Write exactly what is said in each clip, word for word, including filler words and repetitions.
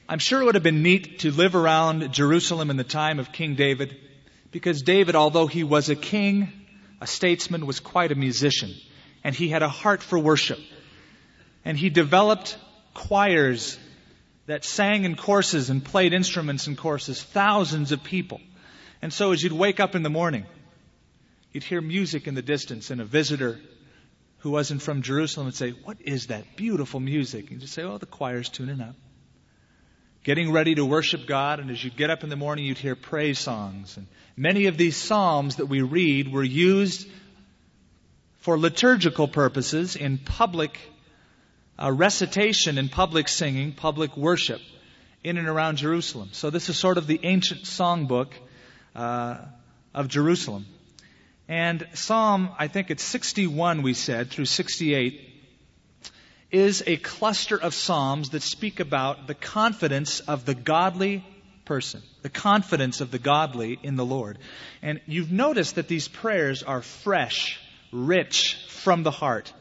I'm sure it would have been neat to live around Jerusalem in the time of King David, because David, although he was a king, a statesman, was quite a musician, and he had a heart for worship. And he developed choirs that sang in courses and played instruments in courses, thousands of people. And so as you'd wake up in the morning, you'd hear music in the distance, and a visitor who wasn't from Jerusalem would say, "What is that beautiful music?" And you'd just say, "Oh, the choir's tuning up." Getting ready to worship God, and as you'd get up in the morning, you'd hear praise songs. And many of these psalms that we read were used for liturgical purposes in public uh, recitation and public singing, public worship in and around Jerusalem. So this is sort of the ancient songbook uh, of Jerusalem. And Psalm, I think it's sixty-one we said, through sixty-eight, is a cluster of psalms that speak about the confidence of the godly person, the confidence of the godly in the Lord. And you've noticed that these prayers are fresh, rich, from the heart.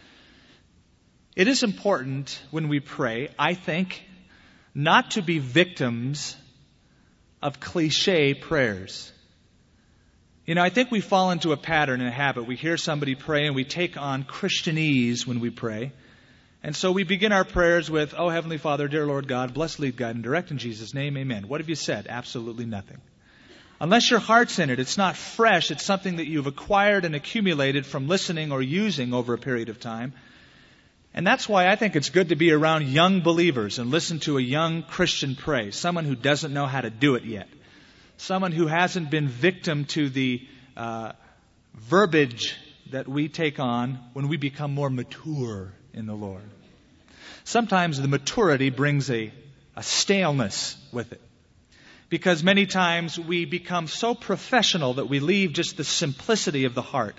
It is important when we pray, I think, not to be victims of cliche prayers. You know, I think we fall into a pattern and a habit. We hear somebody pray and we take on Christianese when we pray. And so we begin our prayers with, "Oh, Heavenly Father, dear Lord God, bless, lead, guide, and direct in Jesus' name, amen." What have you said? Absolutely nothing. Unless your heart's in it, it's not fresh. It's something that you've acquired and accumulated from listening or using over a period of time. And that's why I think it's good to be around young believers and listen to a young Christian pray. Someone who doesn't know how to do it yet. Someone who hasn't been victim to the uh, verbiage that we take on when we become more mature in the Lord. Sometimes the maturity brings a, a staleness with it. Because many times we become so professional that we leave just the simplicity of the heart.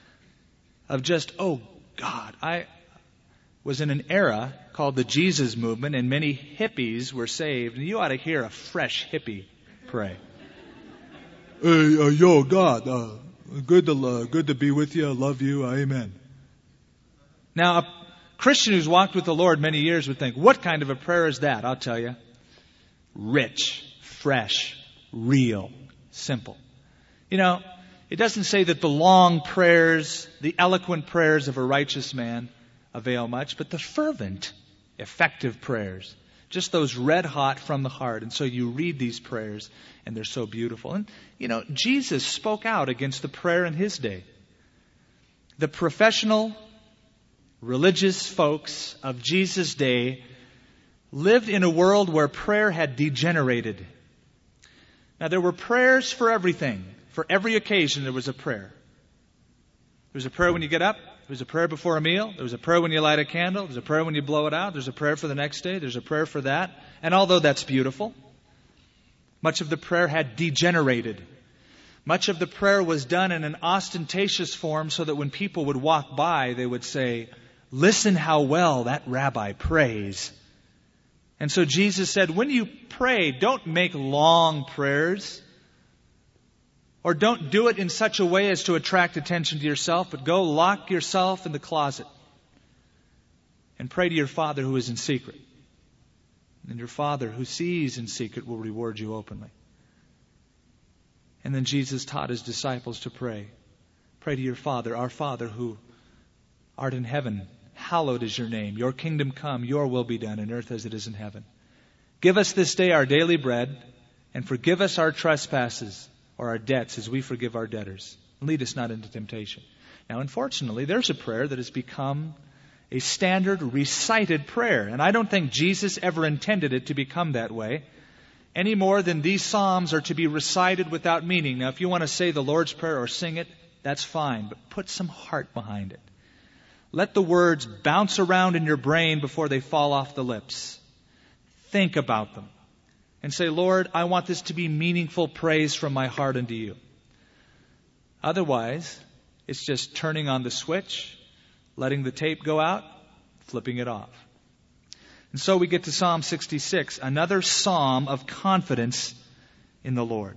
Of just, oh God, I was in an era called the Jesus movement, and many hippies were saved. And you ought to hear a fresh hippie pray. Hey, uh, yo, God, uh, good to uh, good to be with you. I love you. Amen. Now, a Christian who's walked with the Lord many years would think, what kind of a prayer is that? I'll tell you. Rich, fresh, real, simple. You know, it doesn't say that the long prayers, the eloquent prayers of a righteous man avail much, but the fervent, effective prayers. Just those red hot from the heart. And so you read these prayers, and they're so beautiful. And, you know, Jesus spoke out against the prayer in His day. The professional, religious folks of Jesus' day lived in a world where prayer had degenerated. Now, there were prayers for everything. For every occasion, there was a prayer. There was a prayer when you get up. There was a prayer before a meal. There was a prayer when you light a candle. There's a prayer when you blow it out. There's a prayer for the next day. There's a prayer for that. And although that's beautiful, much of the prayer had degenerated. Much of the prayer was done in an ostentatious form so that when people would walk by, they would say, "Listen how well that rabbi prays." And so Jesus said, when you pray, don't make long prayers. Or don't do it in such a way as to attract attention to yourself, but go lock yourself in the closet and pray to your Father who is in secret. And your Father who sees in secret will reward you openly. And then Jesus taught His disciples to pray. Pray to your Father, our Father who art in heaven. Hallowed is your name. Your kingdom come, your will be done on earth as it is in heaven. Give us this day our daily bread, and forgive us our trespasses or our debts as we forgive our debtors. Lead us not into temptation. Now, unfortunately, there's a prayer that has become a standard recited prayer. And I don't think Jesus ever intended it to become that way, any more than these Psalms are to be recited without meaning. Now, if you want to say the Lord's Prayer or sing it, that's fine, but put some heart behind it. Let the words bounce around in your brain before they fall off the lips. Think about them. And say, Lord, I want this to be meaningful praise from my heart unto you. Otherwise, it's just turning on the switch, letting the tape go out, flipping it off. And so we get to Psalm sixty-six, another psalm of confidence in the Lord.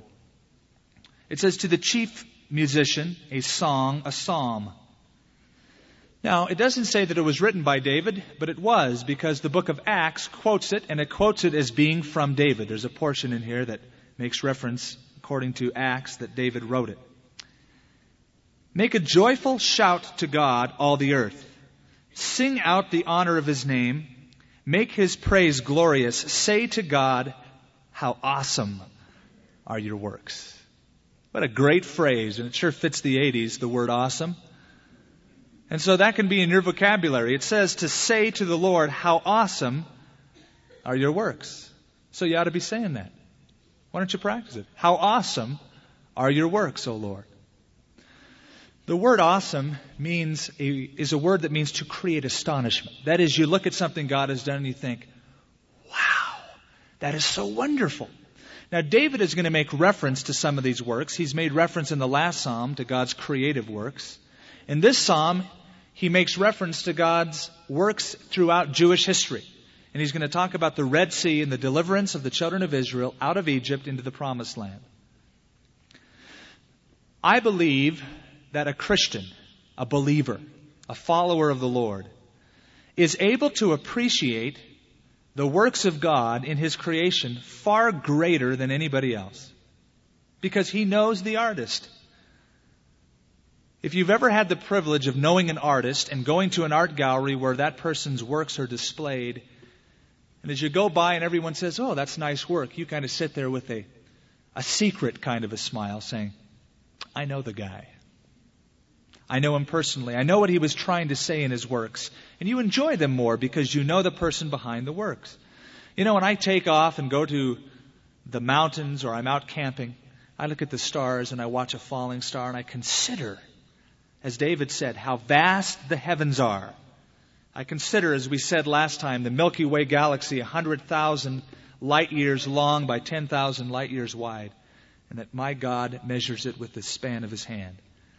It says, to the chief musician, a song, a psalm. Now, it doesn't say that it was written by David, but it was, because the book of Acts quotes it, and it quotes it as being from David. There's a portion in here that makes reference, according to Acts, that David wrote it. Make a joyful shout to God, all the earth. Sing out the honor of His name. Make His praise glorious. Say to God, how awesome are your works. What a great phrase, and it sure fits the eighties, the word awesome. And so that can be in your vocabulary. It says to say to the Lord, how awesome are your works. So you ought to be saying that. Why don't you practice it? How awesome are your works, O Lord. The word awesome means a, is a word that means to create astonishment. That is, you look at something God has done and you think, wow, that is so wonderful. Now, David is going to make reference to some of these works. He's made reference in the last psalm to God's creative works. In this psalm, he makes reference to God's works throughout Jewish history. And he's going to talk about the Red Sea and the deliverance of the children of Israel out of Egypt into the Promised Land. I believe that a Christian, a believer, a follower of the Lord, is able to appreciate the works of God in His creation far greater than anybody else. Because he knows the artist. If you've ever had the privilege of knowing an artist and going to an art gallery where that person's works are displayed, and as you go by and everyone says, oh, that's nice work, you kind of sit there with a, a secret kind of a smile saying, I know the guy. I know him personally. I know what he was trying to say in his works. And you enjoy them more because you know the person behind the works. You know, when I take off and go to the mountains or I'm out camping, I look at the stars and I watch a falling star and I consider, as David said, how vast the heavens are. I consider, as we said last time, the Milky Way galaxy one hundred thousand light years long by ten thousand light years wide, and that my God measures it with the span of His hand.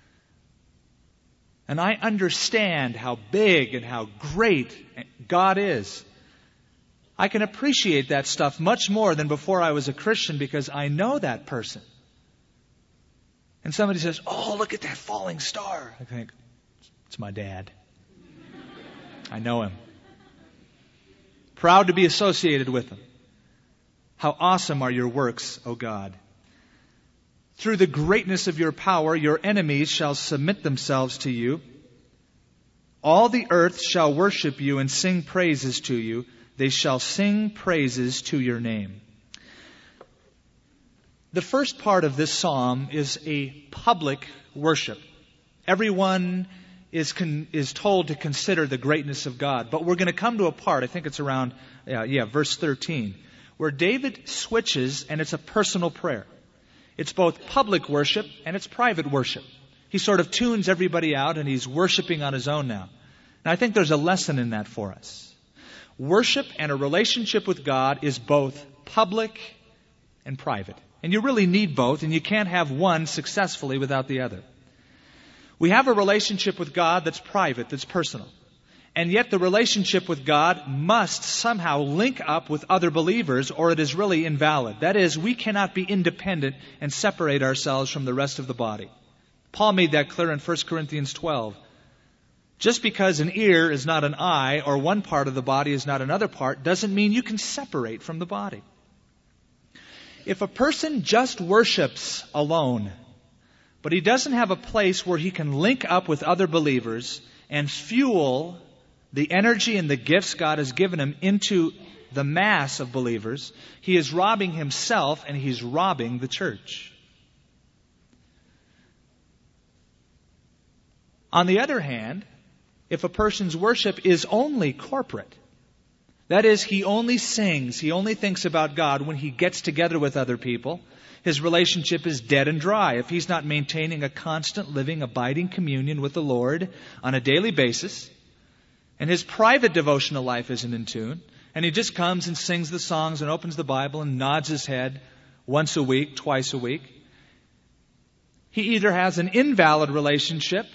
And I understand how big and how great God is. I can appreciate that stuff much more than before I was a Christian because I know that person. And somebody says, oh, look at that falling star. I think, it's my dad. I know him. Proud to be associated with him. How awesome are your works, O God. Through the greatness of your power, your enemies shall submit themselves to you. All the earth shall worship you and sing praises to you. They shall sing praises to your name. The first part of this psalm is a public worship. Everyone is con- is told to consider the greatness of God. But we're going to come to a part, I think it's around, uh, yeah, verse thirteen, where David switches and it's a personal prayer. It's both public worship and it's private worship. He sort of tunes everybody out and he's worshiping on his own now. And I think there's a lesson in that for us. Worship and a relationship with God is both public and private. And you really need both, and you can't have one successfully without the other. We have a relationship with God that's private, that's personal. And yet the relationship with God must somehow link up with other believers or it is really invalid. That is, we cannot be independent and separate ourselves from the rest of the body. Paul made that clear in First Corinthians twelve. Just because an ear is not an eye or one part of the body is not another part doesn't mean you can separate from the body. If a person just worships alone, but he doesn't have a place where he can link up with other believers and fuel the energy and the gifts God has given him into the mass of believers, he is robbing himself and he's robbing the church. On the other hand, if a person's worship is only corporate, that is, he only sings, he only thinks about God when he gets together with other people, his relationship is dead and dry. If he's not maintaining a constant, living, abiding communion with the Lord on a daily basis, and his private devotional life isn't in tune, and he just comes and sings the songs and opens the Bible and nods his head once a week, twice a week, he either has an invalid relationship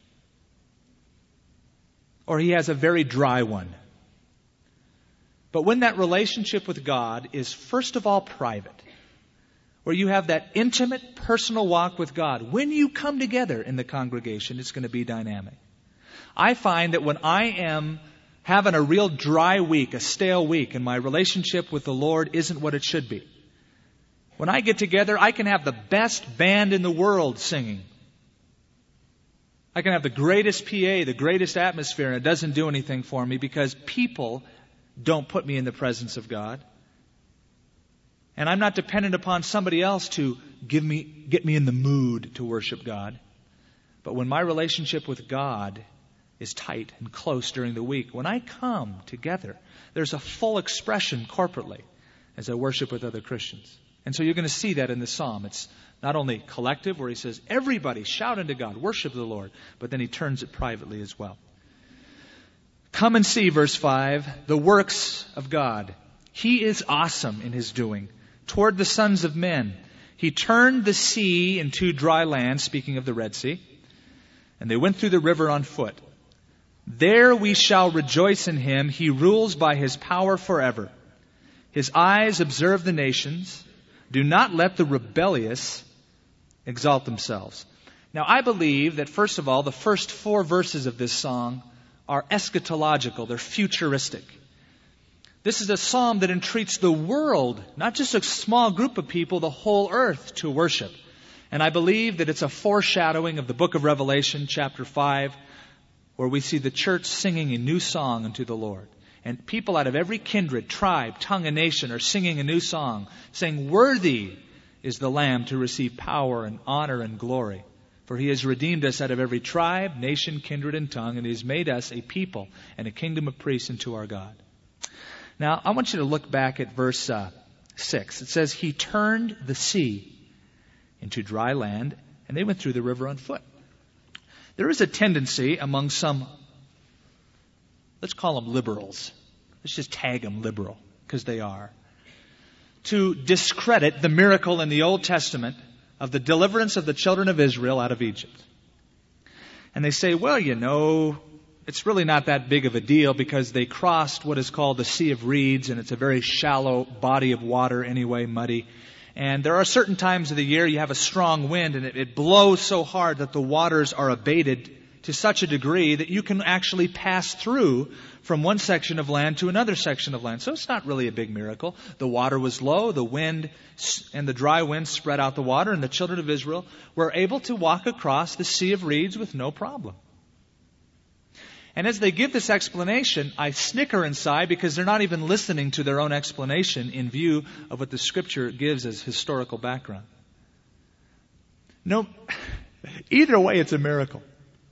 or he has a very dry one. But when that relationship with God is first of all private, where you have that intimate, personal walk with God, when you come together in the congregation, it's going to be dynamic. I find that when I am having a real dry week, a stale week, and my relationship with the Lord isn't what it should be, when I get together, I can have the best band in the world singing. I can have the greatest P A, the greatest atmosphere, and it doesn't do anything for me because people don't put me in the presence of God. And I'm not dependent upon somebody else to give me, get me in the mood to worship God. But when my relationship with God is tight and close during the week, when I come together, there's a full expression corporately as I worship with other Christians. And so you're going to see that in the psalm. It's not only collective, where he says, everybody shout unto God, worship the Lord, but then he turns it privately as well. Come and see, verse five, the works of God. He is awesome in his doing. Toward the sons of men, he turned the sea into dry land, speaking of the Red Sea, and they went through the river on foot. There we shall rejoice in him. He rules by his power forever. His eyes observe the nations. Do not let the rebellious exalt themselves. Now, I believe that, first of all, the first four verses of this song are eschatological. They're futuristic. This is a psalm that entreats the world, not just a small group of people, the whole earth, to worship. And I believe that it's a foreshadowing of the book of Revelation, chapter five, where we see the church singing a new song unto the Lord. And people out of every kindred, tribe, tongue, and nation are singing a new song, saying, worthy is the Lamb to receive power and honor and glory. For he has redeemed us out of every tribe, nation, kindred, and tongue, and he has made us a people and a kingdom of priests unto our God. Now, I want you to look back at verse uh, six. It says, he turned the sea into dry land, and they went through the river on foot. There is a tendency among some, let's call them liberals. Let's just tag them liberal, because they are. To discredit the miracle in the Old Testament of the deliverance of the children of Israel out of Egypt. And they say, well, you know, it's really not that big of a deal because they crossed what is called the Sea of Reeds, and it's a very shallow body of water anyway, muddy. And there are certain times of the year you have a strong wind and it, it blows so hard that the waters are abated to such a degree that you can actually pass through from one section of land to another section of land. So it's not really a big miracle. The water was low, the wind and the dry wind spread out the water, and the children of Israel were able to walk across the Sea of Reeds with no problem. And as they give this explanation, I snicker inside because they're not even listening to their own explanation in view of what the Scripture gives as historical background. No, either way, it's a miracle.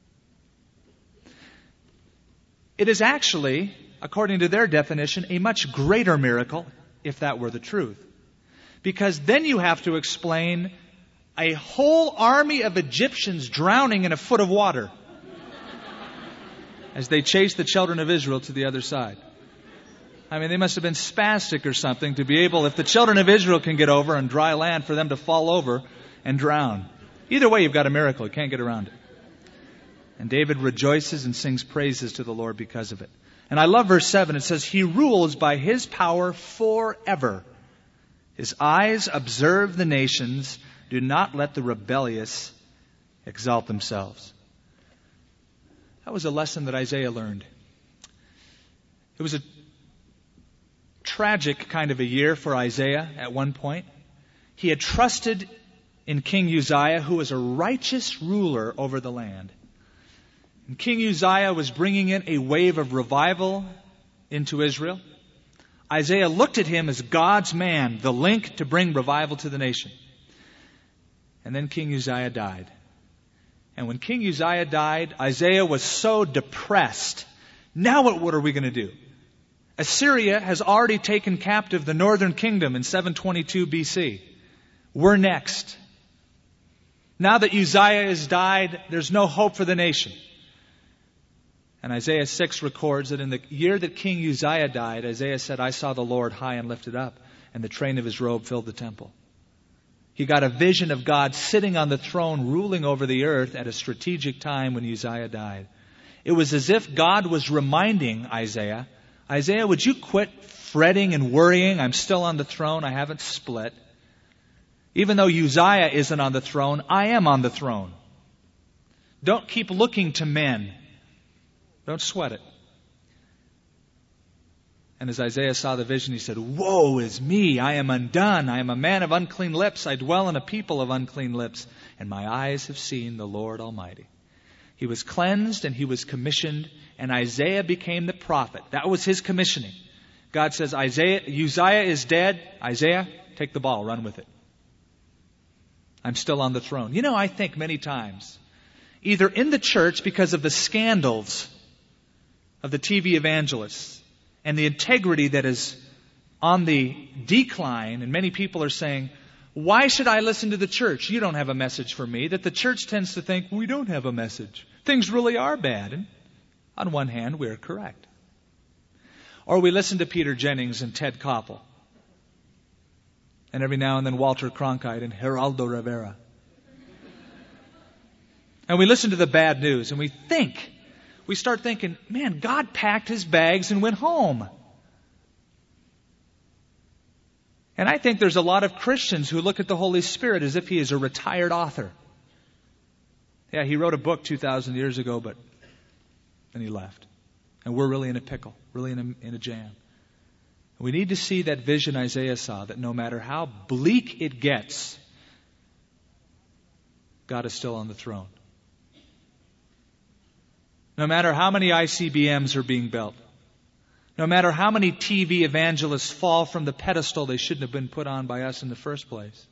It is actually, according to their definition, a much greater miracle if that were the truth. Because then you have to explain a whole army of Egyptians drowning in a foot of water as they chased the children of Israel to the other side. I mean, they must have been spastic or something to be able, if the children of Israel can get over on dry land, for them to fall over and drown. Either way, you've got a miracle. You can't get around it. And David rejoices and sings praises to the Lord because of it. And I love verse seven. It says, he rules by his power forever. His eyes observe the nations. Do not let the rebellious exalt themselves. That was a lesson that Isaiah learned. It was a tragic kind of a year for Isaiah at one point. He had trusted in King Uzziah, who was a righteous ruler over the land. And King Uzziah was bringing in a wave of revival into Israel. Isaiah looked at him as God's man, the link to bring revival to the nation. And then King Uzziah died. And when King Uzziah died, Isaiah was so depressed. Now what, what are we going to do? Assyria has already taken captive the northern kingdom in seven twenty-two B C. We're next. Now that Uzziah has died, there's no hope for the nation. And Isaiah six records that in the year that King Uzziah died, Isaiah said, I saw the Lord high and lifted up, and the train of his robe filled the temple. He got a vision of God sitting on the throne, ruling over the earth at a strategic time when Uzziah died. It was as if God was reminding Isaiah, Isaiah, would you quit fretting and worrying? I'm still on the throne. I haven't split. Even though Uzziah isn't on the throne, I am on the throne. Don't keep looking to men. Don't sweat it. And as Isaiah saw the vision, he said, "Woe is me! I am undone. I am a man of unclean lips. I dwell in a people of unclean lips. And my eyes have seen the Lord Almighty." He was cleansed and he was commissioned, and Isaiah became the prophet. That was his commissioning. God says, Isaiah, Uzziah is dead. Isaiah, take the ball, run with it. I'm still on the throne. You know, I think many times, either in the church because of the scandals of the T V evangelists, and the integrity that is on the decline, and many people are saying, why should I listen to the church? You don't have a message for me. That the church tends to think, we don't have a message. Things really are bad. And on one hand, we are correct. Or we listen to Peter Jennings and Ted Koppel. And every now and then Walter Cronkite and Geraldo Rivera. And we listen to the bad news and we think, we start thinking, man, God packed his bags and went home. And I think there's a lot of Christians who look at the Holy Spirit as if he is a retired author. Yeah, he wrote a book two thousand years ago, but then he left. And we're really in a pickle, really in a, in a jam. We need to see that vision Isaiah saw, that no matter how bleak it gets, God is still on the throne. No matter how many I C B Ms are being built, no matter how many T V evangelists fall from the pedestal they shouldn't have been put on by us in the first place,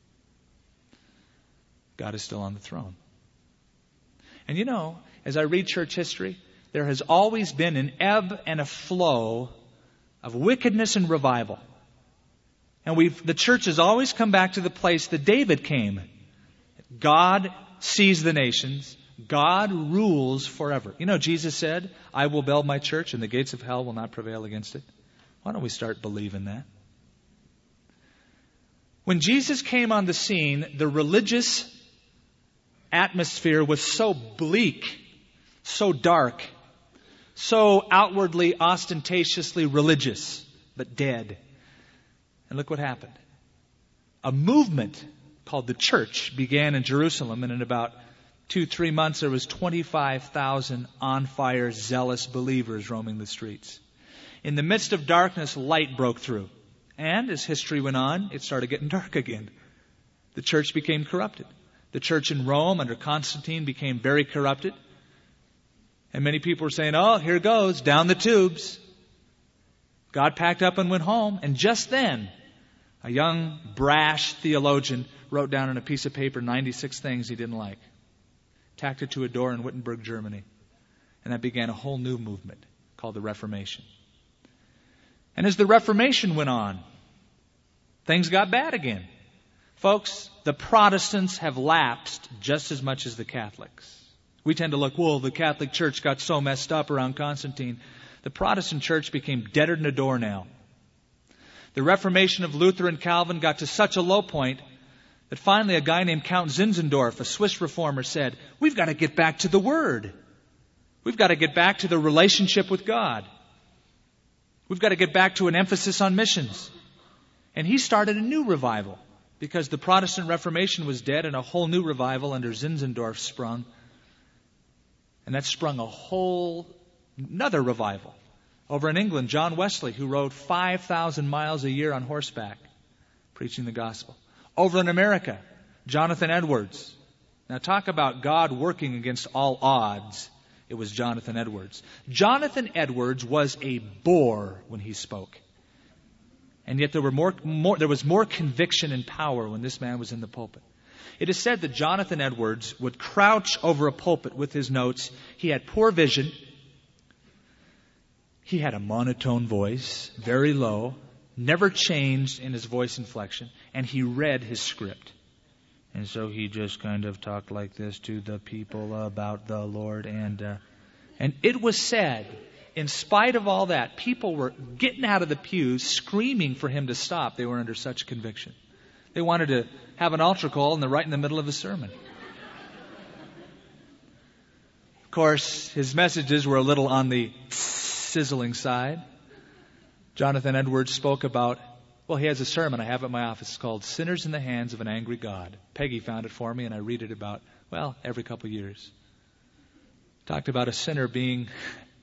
God is still on the throne. And you know, as I read church history, there has always been an ebb and a flow of wickedness and revival. And we've, the church has always come back to the place that David came. God sees the nations. God rules forever. You know, Jesus said, I will build my church and the gates of hell will not prevail against it. Why don't we start believing that? When Jesus came on the scene, the religious atmosphere was so bleak, so dark, so outwardly, ostentatiously religious, but dead. And look what happened. A movement called the church began in Jerusalem, and in about two, three months there was twenty-five thousand on-fire, zealous believers roaming the streets. In the midst of darkness, light broke through. And as history went on, it started getting dark again. The church became corrupted. The church in Rome under Constantine became very corrupted. And many people were saying, oh, here goes, down the tubes. God packed up and went home. And just then, a young, brash theologian wrote down on a piece of paper ninety-six things he didn't like. Tacked it to a door in Wittenberg, Germany. And that began a whole new movement called the Reformation. And as the Reformation went on, things got bad again. Folks, the Protestants have lapsed just as much as the Catholics. We tend to look, well, the Catholic Church got so messed up around Constantine. The Protestant Church became deader than a doornail. The Reformation of Luther and Calvin got to such a low point that finally a guy named Count Zinzendorf, a Swiss reformer, said, we've got to get back to the Word. We've got to get back to the relationship with God. We've got to get back to an emphasis on missions. And he started a new revival because the Protestant Reformation was dead and a whole new revival under Zinzendorf sprung. And that sprung a whole another revival. Over in England, John Wesley, who rode five thousand miles a year on horseback, preaching the gospel. Over in America, Jonathan Edwards. Now talk about God working against all odds. It was Jonathan Edwards. Jonathan Edwards was a bore when he spoke. And yet there were more, more, there was more conviction and power when this man was in the pulpit. It is said that Jonathan Edwards would crouch over a pulpit with his notes. He had poor vision. He had a monotone voice, very low, never changed in his voice inflection, and he read his script. And so he just kind of talked like this to the people about the Lord. And uh, and it was said, in spite of all that, people were getting out of the pews screaming for him to stop. They were under such conviction. They wanted to have an altar call and they're right in the middle of the sermon. Of course, his messages were a little on the sizzling side. Jonathan Edwards spoke about, well, he has a sermon I have at my office called Sinners in the Hands of an Angry God. Peggy found it for me and I read it about, well, every couple of years. Talked about a sinner being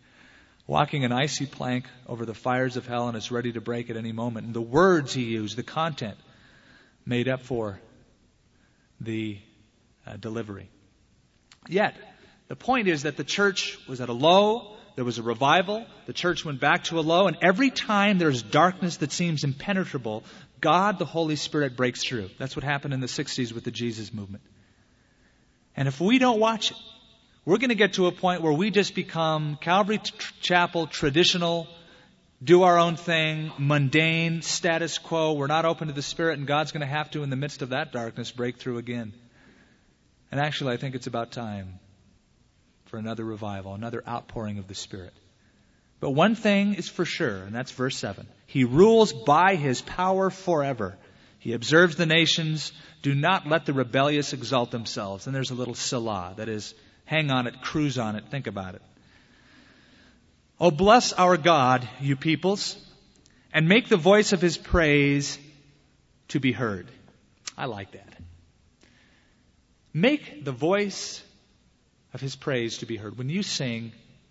walking an icy plank over the fires of hell, and it's ready to break at any moment. And the words he used, the content, made up for the uh, delivery. Yet, the point is that the church was at a low, there was a revival, the church went back to a low, and every time there's darkness that seems impenetrable, God, the Holy Spirit, breaks through. That's what happened in the sixties with the Jesus movement. And if we don't watch it, we're going to get to a point where we just become Calvary Chapel, traditional, do our own thing, mundane, status quo. We're not open to the Spirit, and God's going to have to, in the midst of that darkness, break through again. And actually, I think it's about time for another revival, another outpouring of the Spirit. But one thing is for sure, and that's verse seven. He rules by His power forever. He observes the nations. Do not let the rebellious exalt themselves. And there's a little Selah, that is, hang on it, cruise on it, think about it. Oh, bless our God, you peoples, and make the voice of His praise to be heard. I like that. Make the voice of His praise to be heard. When you sing,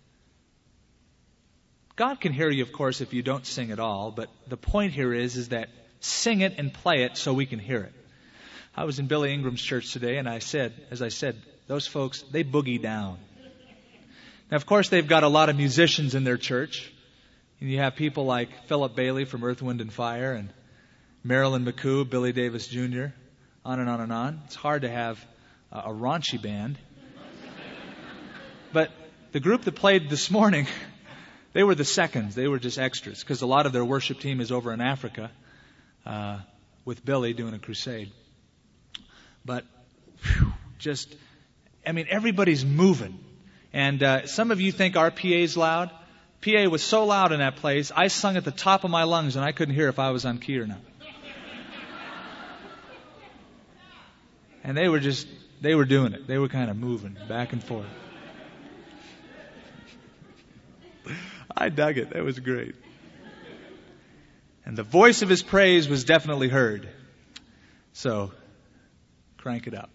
God can hear you, of course, if you don't sing at all, but the point here is, is that sing it and play it so we can hear it. I was in Billy Ingram's church today, and I said, as I said, those folks, they boogie down. Now, of course, they've got a lot of musicians in their church. And you have people like Philip Bailey from Earth, Wind and Fire, and Marilyn McCoo, Billy Davis Junior, on and on and on. It's hard to have a, a raunchy band. But the group that played this morning, they were the seconds. They were just extras, because a lot of their worship team is over in Africa uh, with Billy doing a crusade. But whew, just, I mean, everybody's moving. And uh, some of you think our P A's loud. P A was so loud in that place, I sung at the top of my lungs and I couldn't hear if I was on key or not. And they were just, they were doing it. They were kind of moving back and forth. I dug it. That was great. And the voice of His praise was definitely heard. So, crank it up.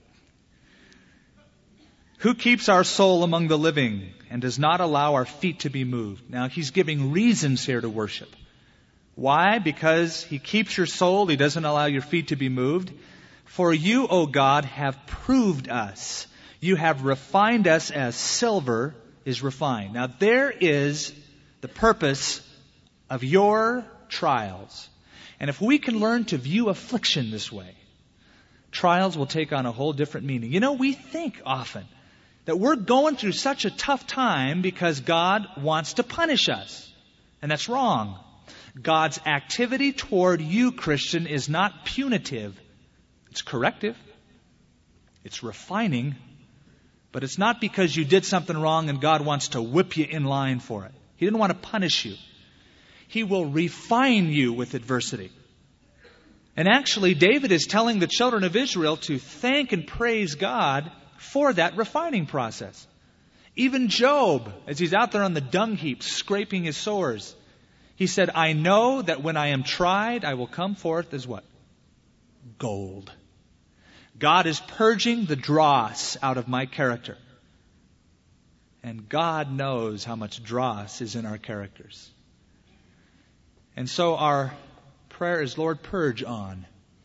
Who keeps our soul among the living and does not allow our feet to be moved? Now, He's giving reasons here to worship. Why? Because He keeps your soul. He doesn't allow your feet to be moved. For you, O God, have proved us. You have refined us as silver is refined. Now, there is the purpose of your trials. And if we can learn to view affliction this way, trials will take on a whole different meaning. You know, we think often that we're going through such a tough time because God wants to punish us. And that's wrong. God's activity toward you, Christian, is not punitive. It's corrective. It's refining. But it's not because you did something wrong and God wants to whip you in line for it. He didn't want to punish you. He will refine you with adversity. And actually, David is telling the children of Israel to thank and praise God for that refining process. Even Job, as he's out there on the dung heap, scraping his sores, he said, I know that when I am tried, I will come forth as what? Gold. God is purging the dross out of my character. And God knows how much dross is in our characters. And so our prayer is, Lord, purge on.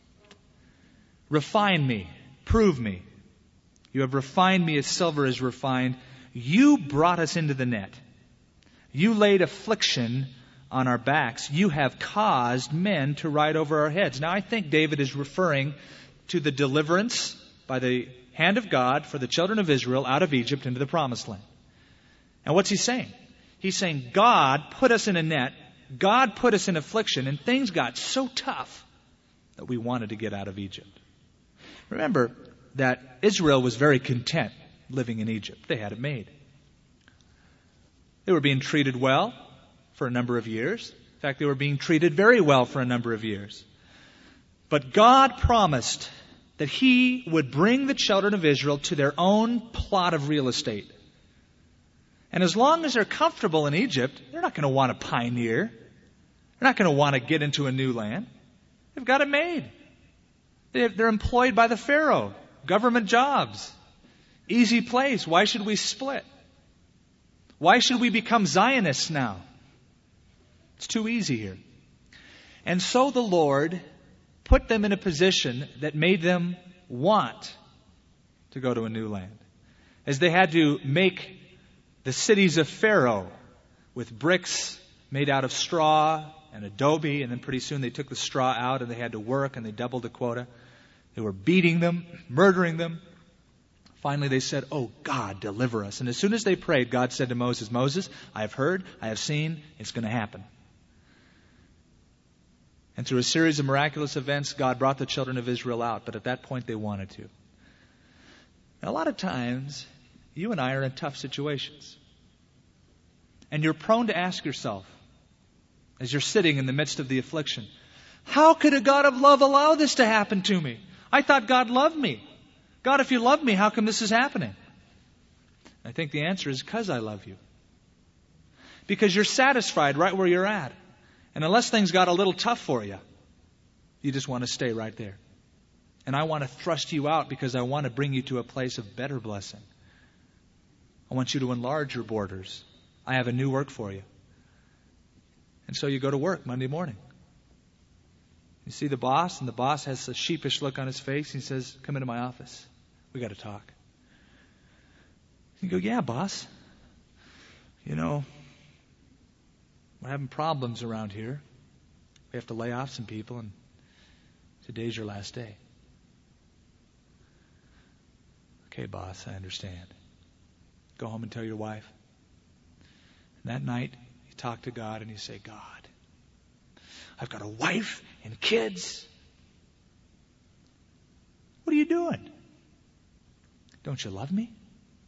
Refine me. Prove me. You have refined me as silver is refined. You brought us into the net. You laid affliction on our backs. You have caused men to ride over our heads. Now, I think David is referring to the deliverance by the hand of God for the children of Israel out of Egypt into the promised land. And what's he saying? He's saying God put us in a net. God put us in affliction, and things got so tough that we wanted to get out of Egypt. Remember that Israel was very content living in Egypt. They had it made. They were being treated well for a number of years. In fact, they were being treated very well for a number of years. But God promised that He would bring the children of Israel to their own plot of real estate. And as long as they're comfortable in Egypt, they're not going to want to pioneer. They're not going to want to get into a new land. They've got it made. They're employed by the Pharaoh. Government jobs. Easy place. Why should we split? Why should we become Zionists now? It's too easy here. And so the Lord put them in a position that made them want to go to a new land. As they had to make the cities of Pharaoh with bricks made out of straw and adobe, and then pretty soon they took the straw out and they had to work and they doubled the quota. They were beating them, murdering them. Finally they said, "Oh God, deliver us." And as soon as they prayed, God said to Moses, "Moses, I have heard, I have seen, it's going to happen." And through a series of miraculous events, God brought the children of Israel out. But at that point, they wanted to. Now, a lot of times, you and I are in tough situations. And you're prone to ask yourself, as you're sitting in the midst of the affliction, how could a God of love allow this to happen to me? I thought God loved me. God, if you love me, how come this is happening? I think the answer is because I love you. Because you're satisfied right where you're at. And unless things got a little tough for you, you just want to stay right there. And I want to thrust you out because I want to bring you to a place of better blessing. I want you to enlarge your borders. I have a new work for you. And so you go to work Monday morning. You see the boss, and the boss has a sheepish look on his face. He says, "Come into my office. We got to talk." You go, "Yeah, boss. You know, we're having problems around here. We have to lay off some people, and today's your last day." "Okay, boss, I understand. Go home and tell your wife." And that night, you talk to God and you say, "God, I've got a wife and kids. What are you doing? Don't you love me?"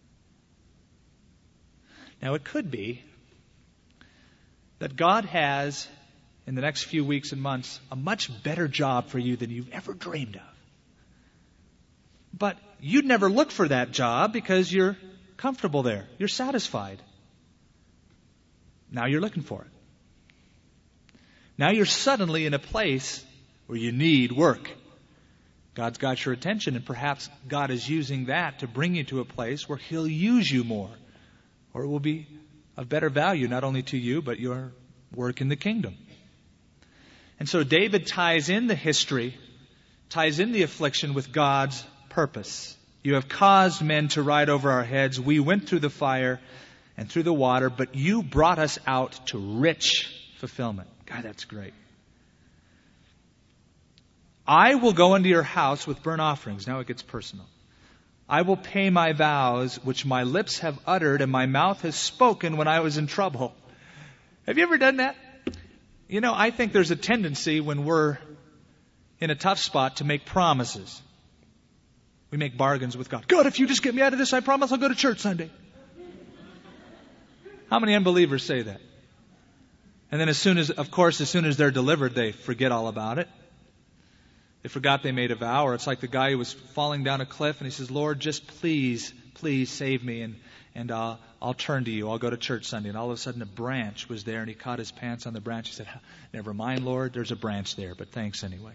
Now, it could be that God has, in the next few weeks and months, a much better job for you than you've ever dreamed of. But you'd never look for that job because you're comfortable there. You're satisfied. Now you're looking for it. Now you're suddenly in a place where you need work. God's got your attention, and perhaps God is using that to bring you to a place where He'll use you more. Or it will be of better value, not only to you, but your work in the kingdom. And so David ties in the history, ties in the affliction with God's purpose. "You have caused men to ride over our heads. We went through the fire and through the water, but you brought us out to rich fulfillment." God, that's great. "I will go into your house with burnt offerings." Now it gets personal. "I will pay my vows, which my lips have uttered and my mouth has spoken when I was in trouble." Have you ever done that? You know, I think there's a tendency when we're in a tough spot to make promises. We make bargains with God. "God, if you just get me out of this, I promise I'll go to church Sunday." How many unbelievers say that? And then as soon as, of course, as soon as they're delivered, they forget all about it. They forgot they made a vow. Or it's like the guy who was falling down a cliff and he says, "Lord, just please, please save me, and, and uh, I'll turn to you. I'll go to church Sunday." And all of a sudden a branch was there and he caught his pants on the branch. He said, "Never mind, Lord, there's a branch there, but thanks anyway."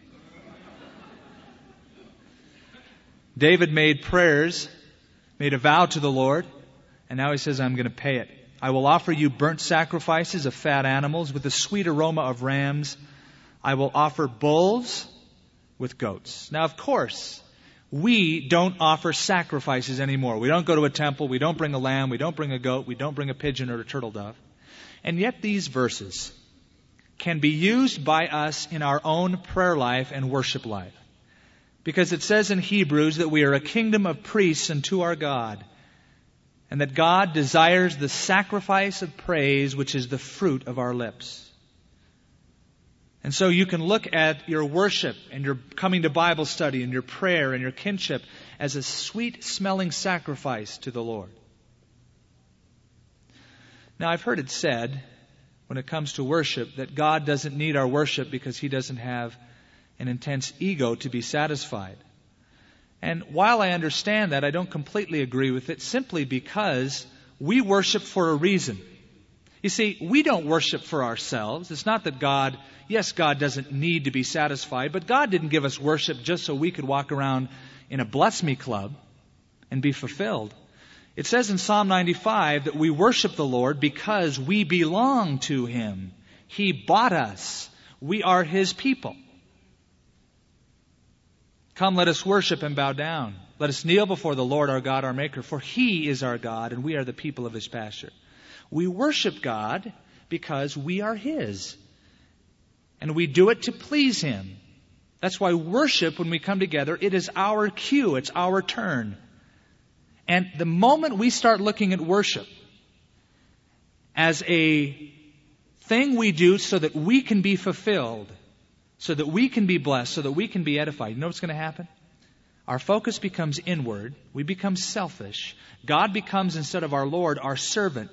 David made prayers, made a vow to the Lord, and now he says, "I'm going to pay it. I will offer you burnt sacrifices of fat animals with the sweet aroma of rams. I will offer bulls with goats." Now, of course, we don't offer sacrifices anymore. We don't go to a temple. We don't bring a lamb. We don't bring a goat. We don't bring a pigeon or a turtle dove. And yet these verses can be used by us in our own prayer life and worship life. Because it says in Hebrews that we are a kingdom of priests unto our God, and that God desires the sacrifice of praise, which is the fruit of our lips. And so you can look at your worship and your coming to Bible study and your prayer and your kinship as a sweet-smelling sacrifice to the Lord. Now, I've heard it said, when it comes to worship, that God doesn't need our worship because He doesn't have an intense ego to be satisfied. And while I understand that, I don't completely agree with it, simply because we worship for a reason. You see, we don't worship for ourselves. It's not that God, yes, God doesn't need to be satisfied, but God didn't give us worship just so we could walk around in a bless me club and be fulfilled. It says in Psalm ninety-five that we worship the Lord because we belong to Him. He bought us. We are His people. Come, let us worship and bow down. Let us kneel before the Lord our God, our Maker, for He is our God, and we are the people of His pasture. We worship God because we are His. And we do it to please Him. That's why worship, when we come together, it is our cue. It's our turn. And the moment we start looking at worship as a thing we do so that we can be fulfilled, so that we can be blessed, so that we can be edified, you know what's going to happen? Our focus becomes inward. We become selfish. God becomes, instead of our Lord, our servant.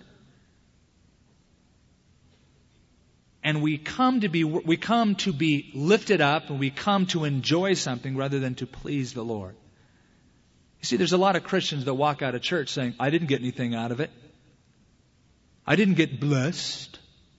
And we come to be, we come to be lifted up, and we come to enjoy something rather than to please the Lord. You see, there's a lot of Christians that walk out of church saying, I didn't get anything out of it. I didn't get blessed.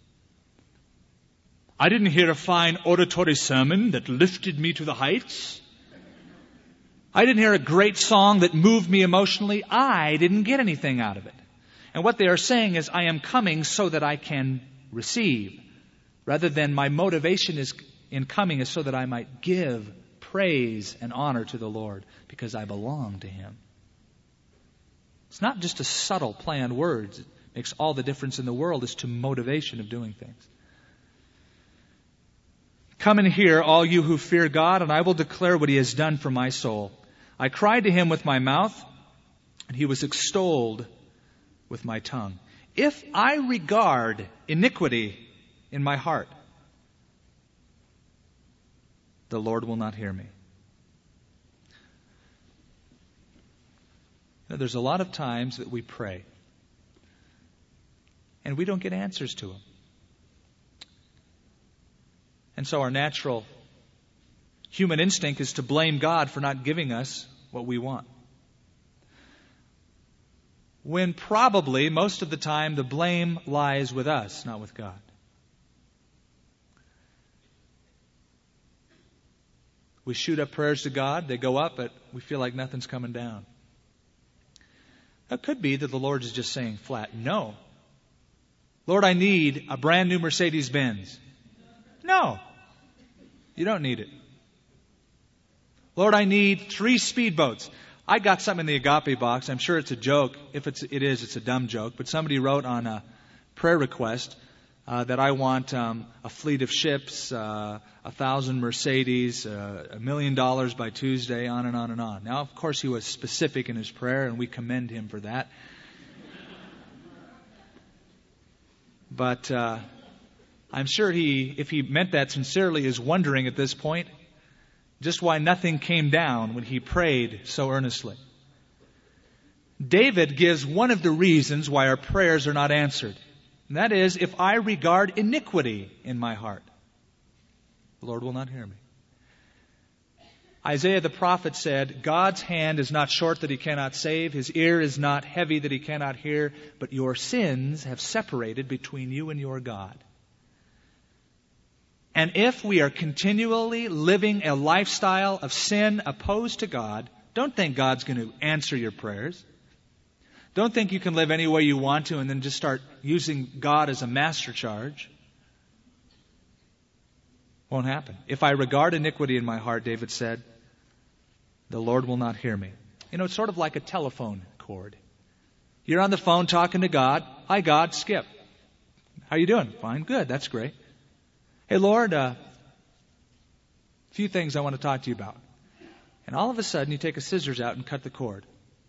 I didn't hear a fine auditory sermon that lifted me to the heights. I didn't hear a great song that moved me emotionally. I didn't get anything out of it. And what they are saying is, I am coming so that I can receive, rather than my motivation is in coming is so that I might give praise and honor to the Lord because I belong to Him. It's not just a subtle play on words. It makes all the difference in the world as to motivation of doing things. Come and hear, all you who fear God, and I will declare what He has done for my soul. I cried to Him with my mouth, and He was extolled with my tongue. If I regard iniquity in my heart, the Lord will not hear me. Now, there's a lot of times that we pray, and we don't get answers to them. And so our natural human instinct is to blame God for not giving us what we want. When probably, most of the time, the blame lies with us, not with God. We shoot up prayers to God, they go up, but we feel like nothing's coming down. It could be that the Lord is just saying flat, no. Lord, I need a brand new Mercedes-Benz. No, you don't need it. Lord, I need three speedboats. I got something in the agape box. I'm sure it's a joke. If it's, it is, it's a dumb joke. But somebody wrote on a prayer request uh, that I want um, a fleet of ships, uh, a thousand Mercedes, uh, a million dollars by Tuesday, on and on and on. Now, of course, he was specific in his prayer, and we commend him for that. But uh, I'm sure he, if he meant that sincerely, is wondering at this point just why nothing came down when he prayed so earnestly. David gives one of the reasons why our prayers are not answered. And that is, if I regard iniquity in my heart, the Lord will not hear me. Isaiah the prophet said, God's hand is not short that He cannot save. His ear is not heavy that He cannot hear. But your sins have separated between you and your God. And if we are continually living a lifestyle of sin opposed to God, don't think God's going to answer your prayers. Don't think you can live any way you want to and then just start using God as a master charge. Won't happen. If I regard iniquity in my heart, David said, the Lord will not hear me. You know, it's sort of like a telephone cord. You're on the phone talking to God. Hi, God, Skip. How you doing? Fine, good, that's great. Hey, Lord, a uh, few things I want to talk to you about. And all of a sudden, you take a scissors out and cut the cord.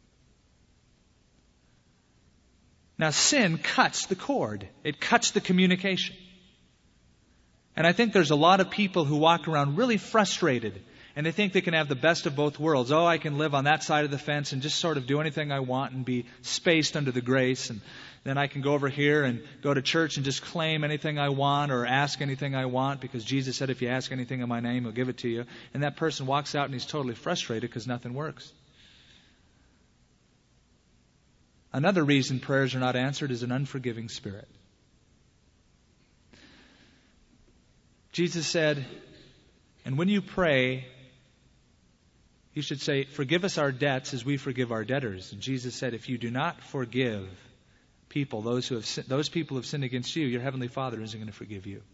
Now, sin cuts the cord. It cuts the communication. And I think there's a lot of people who walk around really frustrated, and they think they can have the best of both worlds. Oh, I can live on that side of the fence and just sort of do anything I want and be spaced under the grace. And then I can go over here and go to church and just claim anything I want or ask anything I want because Jesus said if you ask anything in my name, He'll give it to you. And that person walks out and he's totally frustrated because nothing works. Another reason prayers are not answered is an unforgiving spirit. Jesus said, and when you pray, You should say, forgive us our debts as we forgive our debtors. And Jesus said, if you do not forgive people, those who have sin- those people who have sinned against you, your heavenly Father isn't going to forgive you.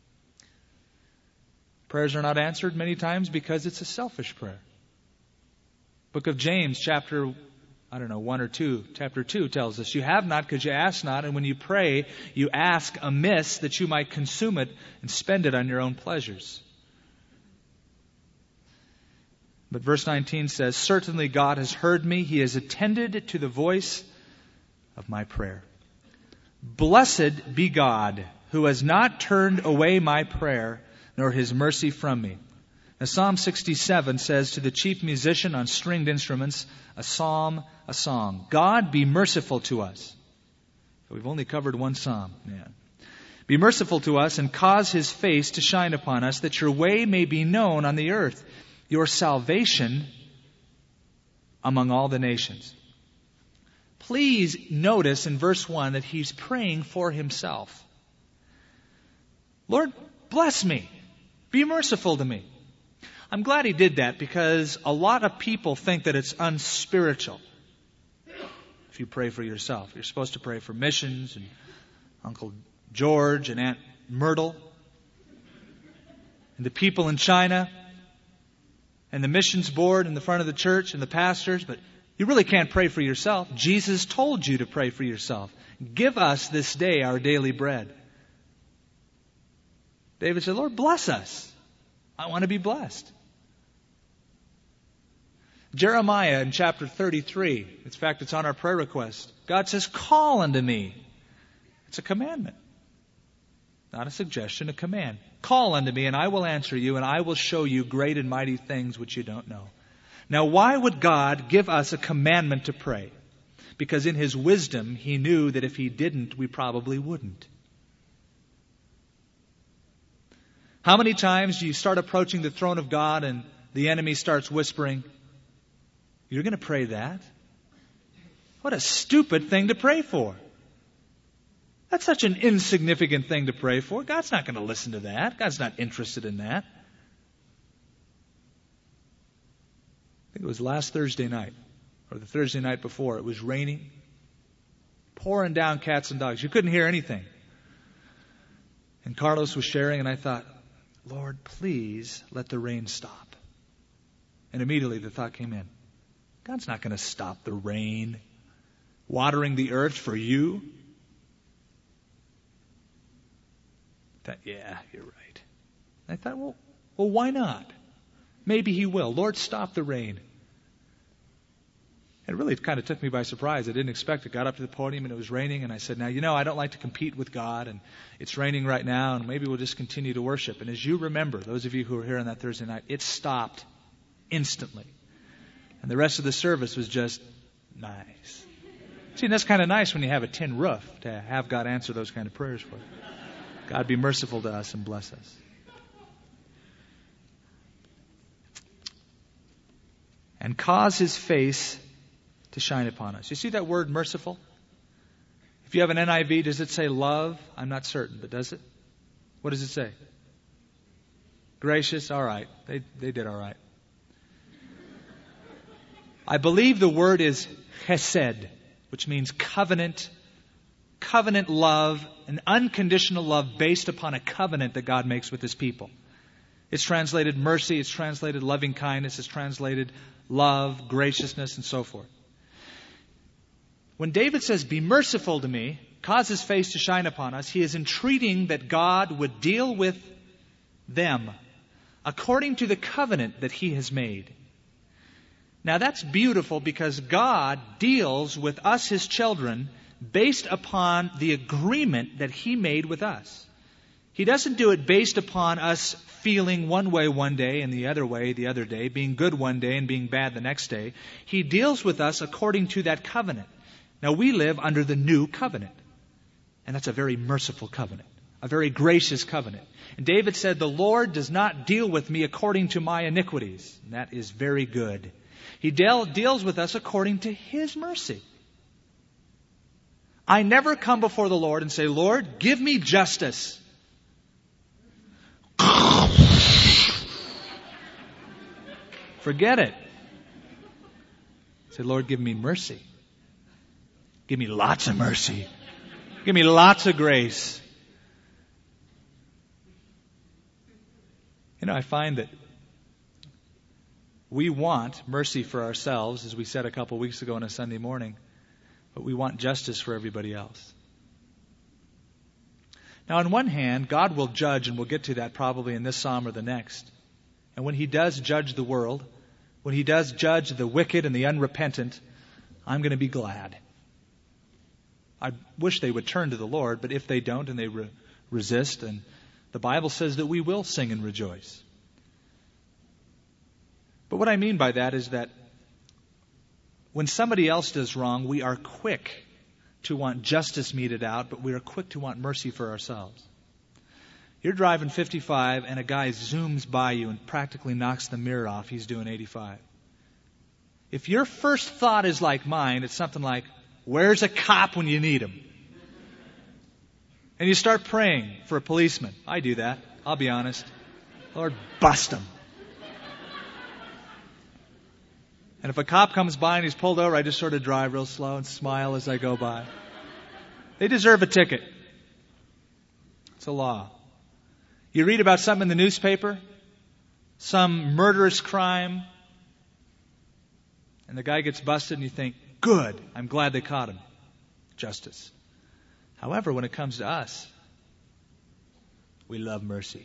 Prayers are not answered many times because it's a selfish prayer. Book of James, chapter, I don't know, one or two, chapter two tells us, you have not because you ask not, and when you pray, you ask amiss that you might consume it and spend it on your own pleasures. But verse nineteen says, certainly God has heard me. He has attended to the voice of my prayer. Blessed be God, who has not turned away my prayer, nor his mercy from me. Now, Psalm sixty-seven says to the chief musician on stringed instruments, a psalm, a song. God, be merciful to us. So we've only covered one psalm. Yeah. Be merciful to us and cause his face to shine upon us, that your way may be known on the earth, your salvation among all the nations. Please notice in verse one that he's praying for himself. Lord, bless me. Be merciful to me. I'm glad he did that because a lot of people think that it's unspiritual if you pray for yourself. You're supposed to pray for missions and Uncle George and Aunt Myrtle and the people in China and the missions board in the front of the church and the pastors, but you really can't pray for yourself. Jesus told you to pray for yourself. Give us this day our daily bread. David said, Lord, bless us. I want to be blessed. Jeremiah in chapter thirty-three, in fact, it's on our prayer request. God says, call unto me. It's a commandment. Not a suggestion, a command. Call unto me, and I will answer you, and I will show you great and mighty things which you don't know. Now, why would God give us a commandment to pray? Because in his wisdom, he knew that if he didn't, we probably wouldn't. How many times do you start approaching the throne of God and the enemy starts whispering, you're going to pray that? What a stupid thing to pray for. That's such an insignificant thing to pray for. God's not going to listen to that. God's not interested in that. I think it was last Thursday night, or the Thursday night before. It was raining, pouring down cats and dogs. You couldn't hear anything. And Carlos was sharing, and I thought, Lord, please let the rain stop. And immediately the thought came in, God's not going to stop the rain watering the earth for you. I thought, yeah, you're right. I thought, well, well, why not? Maybe he will. Lord, stop the rain. It really kind of took me by surprise. I didn't expect it. Got up to the podium and it was raining, and I said, now, you know, I don't like to compete with God, and it's raining right now, and maybe we'll just continue to worship. And as you remember, those of you who were here on that Thursday night, it stopped instantly. And the rest of the service was just nice. See, that's kind of nice when you have a tin roof to have God answer those kind of prayers for you. God be merciful to us and bless us. And cause his face to shine upon us. You see that word merciful? If you have an N I V, does it say love? I'm not certain, but does it? What does it say? Gracious? All right. They, they did all right. I believe the word is chesed, which means covenant, covenant love, an unconditional love based upon a covenant that God makes with his people. It's translated mercy, it's translated loving kindness, it's translated love, graciousness, and so forth. When David says, be merciful to me, cause his face to shine upon us, he is entreating that God would deal with them according to the covenant that he has made. Now that's beautiful because God deals with us, his children, based upon the agreement that he made with us. He doesn't do it based upon us feeling one way one day and the other way the other day, being good one day and being bad the next day. He deals with us according to that covenant. Now we live under the new covenant. And that's a very merciful covenant, a very gracious covenant. And David said, the Lord does not deal with me according to my iniquities. And that is very good. He deal, deals with us according to his mercy. I never come before the Lord and say, Lord, give me justice. Forget it. Say, Lord, give me mercy. Give me lots of mercy. Give me lots of grace. You know, I find that we want mercy for ourselves, as we said a couple weeks ago on a Sunday morning, but we want justice for everybody else. Now, on one hand, God will judge, and we'll get to that probably in this psalm or the next. And when He does judge the world, when He does judge the wicked and the unrepentant, I'm going to be glad. I wish they would turn to the Lord, but if they don't and they re- resist, and the Bible says that we will sing and rejoice. But what I mean by that is that when somebody else does wrong, we are quick to want justice meted out, but we are quick to want mercy for ourselves. You're driving fifty-five and a guy zooms by you and practically knocks the mirror off. He's doing eighty-five. If your first thought is like mine, it's something like, where's a cop when you need him? And you start praying for a policeman. I do that. I'll be honest. Lord, bust him. And if a cop comes by and he's pulled over, I just sort of drive real slow and smile as I go by. They deserve a ticket. It's a law. You read about something in the newspaper, some murderous crime, and the guy gets busted and you think, good, I'm glad they caught him. Justice. However, when it comes to us, we love mercy.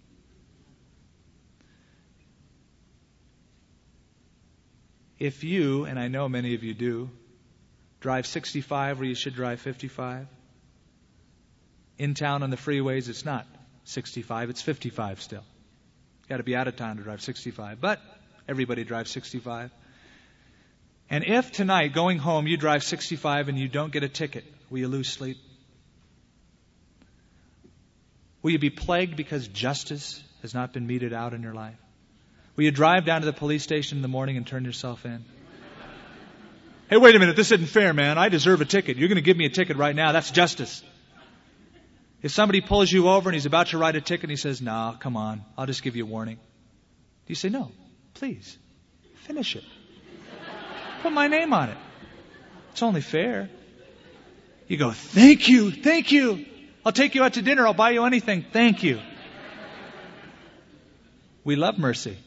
If you, and I know many of you do, drive sixty-five where you should drive fifty-five, in town on the freeways, it's not sixty-five, it's fifty-five still. You've got to be out of town to drive sixty-five, but everybody drives sixty-five. And if tonight, going home, you drive sixty-five and you don't get a ticket, will you lose sleep? Will you be plagued because justice has not been meted out in your life? Will you drive down to the police station in the morning and turn yourself in? Hey, wait a minute, this isn't fair, man. I deserve a ticket. You're going to give me a ticket right now. That's justice. If somebody pulls you over and he's about to write a ticket and he says, no, come on, I'll just give you a warning. Do you say, no, please, finish it. Put my name on it. It's only fair. You go, thank you, thank you. I'll take you out to dinner. I'll buy you anything. Thank you. We love mercy.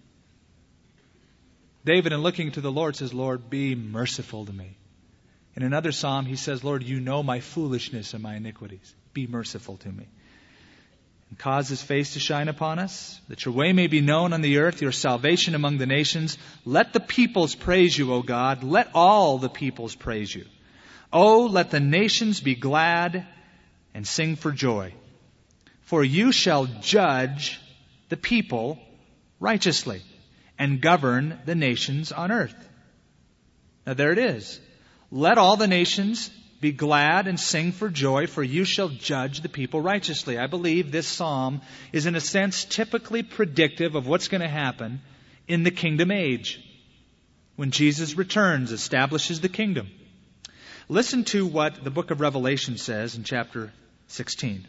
David, in looking to the Lord, says, Lord, be merciful to me. In another psalm, he says, Lord, you know my foolishness and my iniquities. Be merciful to me. And cause His face to shine upon us, that your way may be known on the earth, your salvation among the nations. Let the peoples praise you, O God. Let all the peoples praise you. Oh, let the nations be glad and sing for joy. For you shall judge the people righteously and govern the nations on earth. Now there it is. Let all the nations be glad and sing for joy, for you shall judge the people righteously. I believe this psalm is in a sense typically predictive of what's going to happen in the kingdom age, when Jesus returns, establishes the kingdom. Listen to what the book of Revelation says in chapter sixteen.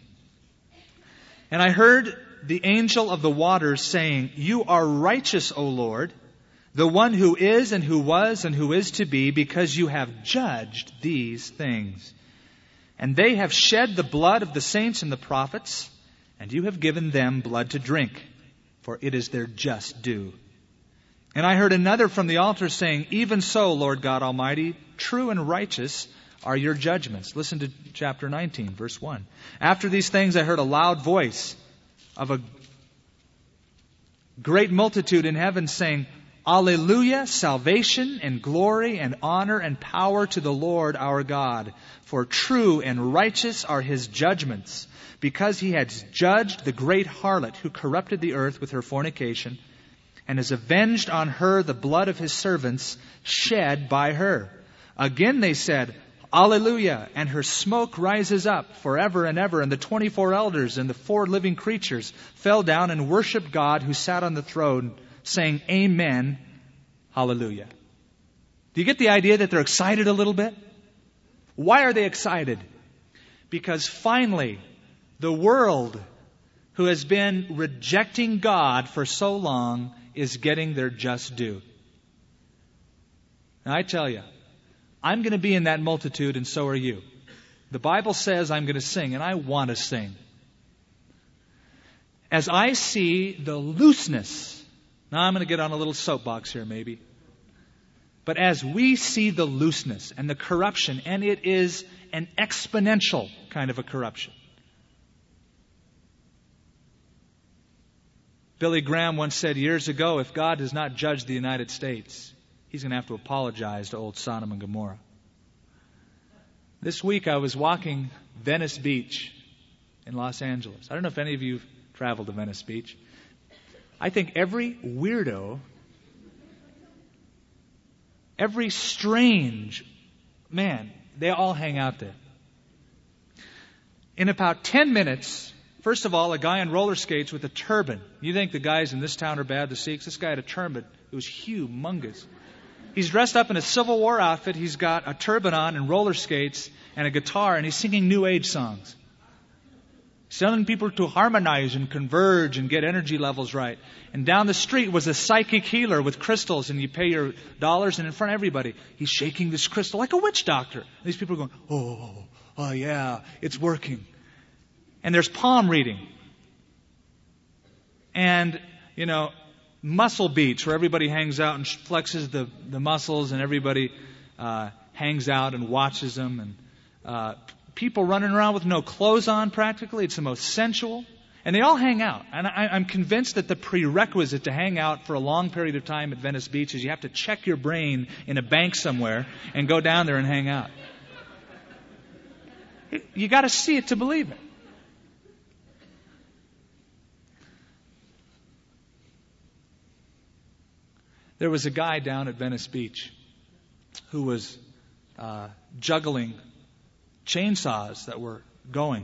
And I heard the angel of the waters saying, you are righteous, O Lord, the one who is and who was and who is to be, because you have judged these things. And they have shed the blood of the saints and the prophets, and you have given them blood to drink, for it is their just due. And I heard another from the altar saying, even so, Lord God Almighty, true and righteous are your judgments. Listen to chapter nineteen, verse one. After these things I heard a loud voice of a great multitude in heaven saying, Alleluia, salvation and glory and honor and power to the Lord our God. For true and righteous are His judgments, because He has judged the great harlot who corrupted the earth with her fornication, and has avenged on her the blood of His servants shed by her. Again they said, Alleluia, and her smoke rises up forever and ever. And the twenty-four elders and the four living creatures fell down and worshiped God who sat on the throne, saying, Amen, Hallelujah. Do you get the idea that they're excited a little bit? Why are they excited? Because finally, the world who has been rejecting God for so long is getting their just due. Now I tell you, I'm going to be in that multitude, and so are you. The Bible says I'm going to sing, and I want to sing. As I see the looseness, now I'm going to get on a little soapbox here maybe, but as we see the looseness and the corruption, and it is an exponential kind of a corruption. Billy Graham once said years ago, if God does not judge the United States, He's going to have to apologize to old Sodom and Gomorrah. This week I was walking Venice Beach in Los Angeles. I don't know if any of you have traveled to Venice Beach. I think every weirdo, every strange man, they all hang out there. In about ten minutes, first of all, a guy on roller skates with a turban. You think the guys in this town are bad, the Sikhs? This guy had a turban. It was humongous. He's dressed up in a Civil War outfit. He's got a turban on and roller skates and a guitar, and he's singing New Age songs. Telling people to harmonize and converge and get energy levels right. And down the street was a psychic healer with crystals, and you pay your dollars, and in front of everybody, he's shaking this crystal like a witch doctor. And these people are going, oh, oh yeah, it's working. And there's palm reading. And, you know, muscle beats where everybody hangs out and flexes the, the muscles, and everybody uh, hangs out and watches them. And uh, people running around with no clothes on practically. It's the most sensual. And they all hang out. And I, I'm convinced that the prerequisite to hang out for a long period of time at Venice Beach is you have to check your brain in a bank somewhere and go down there and hang out. You got to see it to believe it. There was a guy down at Venice Beach who was uh, juggling chainsaws that were going.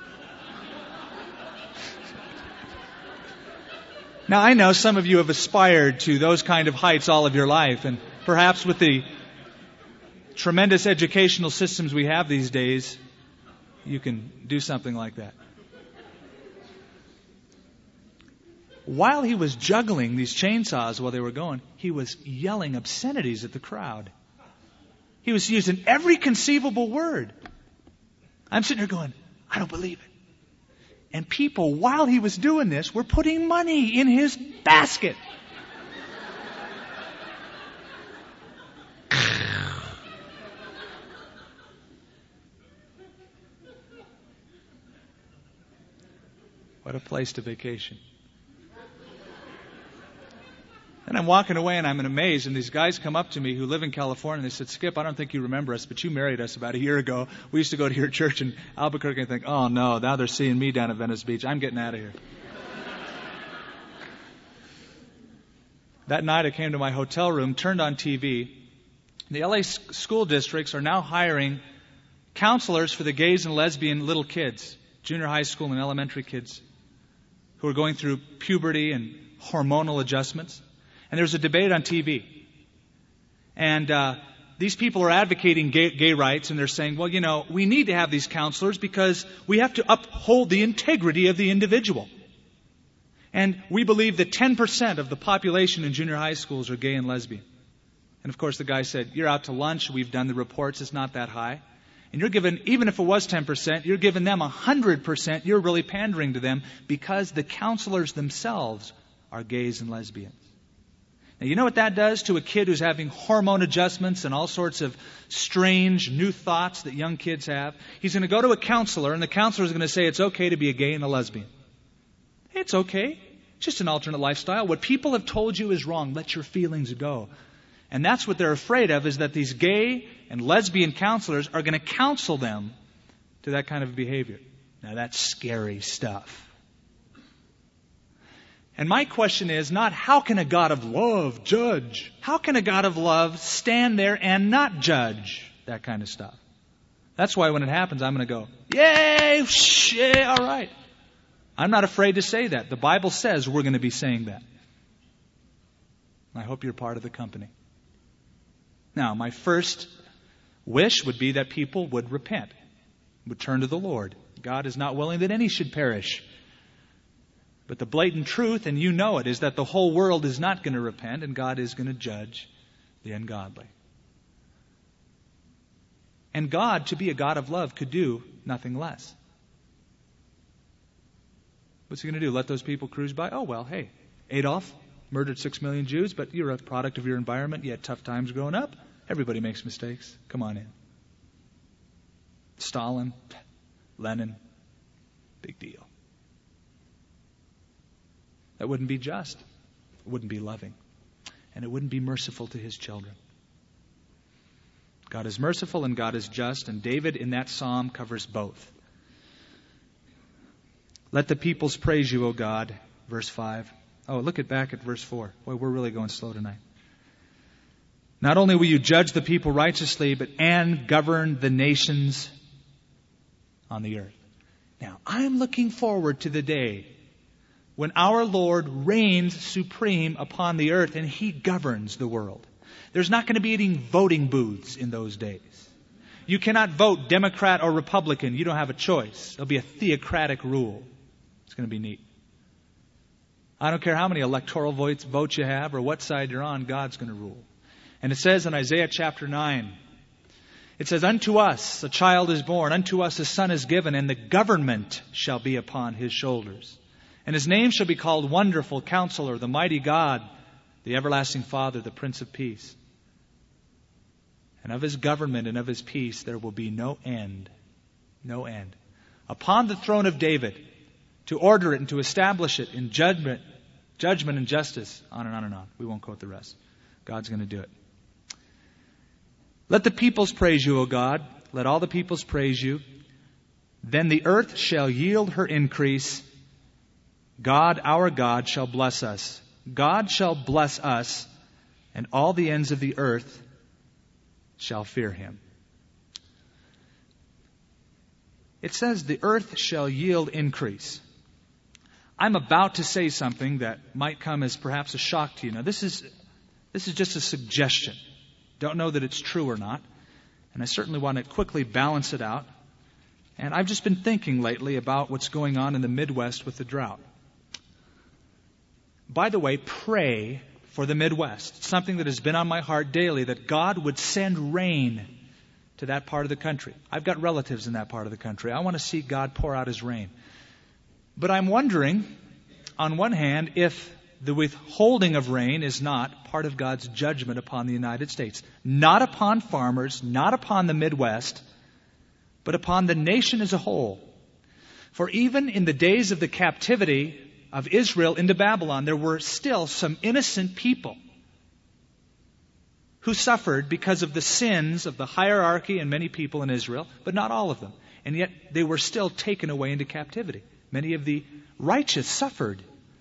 Now, I know some of you have aspired to those kind of heights all of your life, and perhaps with the tremendous educational systems we have these days, you can do something like that. While he was juggling these chainsaws while they were going, he was yelling obscenities at the crowd. He was using every conceivable word. I'm sitting there going, I don't believe it. And people, while he was doing this, were putting money in his basket. What a place to vacation. And I'm walking away and I'm in amaze, and these guys come up to me who live in California, and they said, Skip, I don't think you remember us, but you married us about a year ago. We used to go to your church in Albuquerque and think, oh no, now they're seeing me down at Venice Beach. I'm getting out of here. That night I came to my hotel room, turned on T V. The L A school districts are now hiring counselors for the gays and lesbian little kids, junior high school and elementary kids, who are going through puberty and hormonal adjustments. And there's a debate on T V. And uh, these people are advocating gay, gay rights, and they're saying, well, you know, we need to have these counselors because we have to uphold the integrity of the individual. And we believe that ten percent of the population in junior high schools are gay and lesbian. And of course the guy said, you're out to lunch, we've done the reports, it's not that high. And you're given, even if it was ten percent, you're giving them one hundred percent, you're really pandering to them because the counselors themselves are gays and lesbians. Now, you know what that does to a kid who's having hormone adjustments and all sorts of strange new thoughts that young kids have? He's going to go to a counselor, and the counselor is going to say it's okay to be a gay and a lesbian. Hey, it's okay. It's just an alternate lifestyle. What people have told you is wrong. Let your feelings go. And that's what they're afraid of, is that these gay and lesbian counselors are going to counsel them to that kind of behavior. Now, that's scary stuff. And my question is not, how can a God of love judge? How can a God of love stand there and not judge that kind of stuff? That's why when it happens, I'm going to go, yay, yeah, all right. I'm not afraid to say that. The Bible says we're going to be saying that. I hope you're part of the company. Now, my first wish would be that people would repent, would turn to the Lord. God is not willing that any should perish. But the blatant truth, and you know it, is that the whole world is not going to repent, and God is going to judge the ungodly. And God, to be a God of love, could do nothing less. What's he going to do? Let those people cruise by? Oh, well, hey, Adolf murdered six million Jews, but you're a product of your environment. You had tough times growing up. Everybody makes mistakes. Come on in. Stalin, Lenin, big deal. That wouldn't be just. It wouldn't be loving. And it wouldn't be merciful to his children. God is merciful and God is just, and David in that psalm covers both. Let the peoples praise you, O God, verse five. Oh, look at back at verse four. Boy, we're really going slow tonight. Not only will you judge the people righteously, but and govern the nations on the earth. Now, I'm looking forward to the day when our Lord reigns supreme upon the earth and He governs the world. There's not going to be any voting booths in those days. You cannot vote Democrat or Republican. You don't have a choice. There'll be a theocratic rule. It's going to be neat. I don't care how many electoral votes, votes you have or what side you're on, God's going to rule. And it says in Isaiah chapter nine, it says, unto us a child is born, unto us a son is given, and the government shall be upon his shoulders. And his name shall be called Wonderful Counselor, the Mighty God, the Everlasting Father, the Prince of Peace. And of his government and of his peace there will be no end. No end. Upon the throne of David, to order it and to establish it in judgment, judgment and justice, on and on and on. We won't quote the rest. God's going to do it. Let the peoples praise you, O God. Let all the peoples praise you. Then the earth shall yield her increase. God, our God, shall bless us. God shall bless us, and all the ends of the earth shall fear Him. It says the earth shall yield increase. I'm about to say something that might come as perhaps a shock to you. Now, this is this is just a suggestion. Don't know that it's true or not. And I certainly want to quickly balance it out. And I've just been thinking lately about what's going on in the Midwest with the drought. By the way, pray for the Midwest. It's something that has been on my heart daily, that God would send rain to that part of the country. I've got relatives in that part of the country. I want to see God pour out His rain. But I'm wondering, on one hand, if the withholding of rain is not part of God's judgment upon the United States. Not upon farmers, not upon the Midwest, but upon the nation as a whole. For even in the days of the captivity of Israel into Babylon, there were still some innocent people who suffered because of the sins of the hierarchy and many people in Israel, but not all of them. And yet they were still taken away into captivity. Many of the righteous suffered.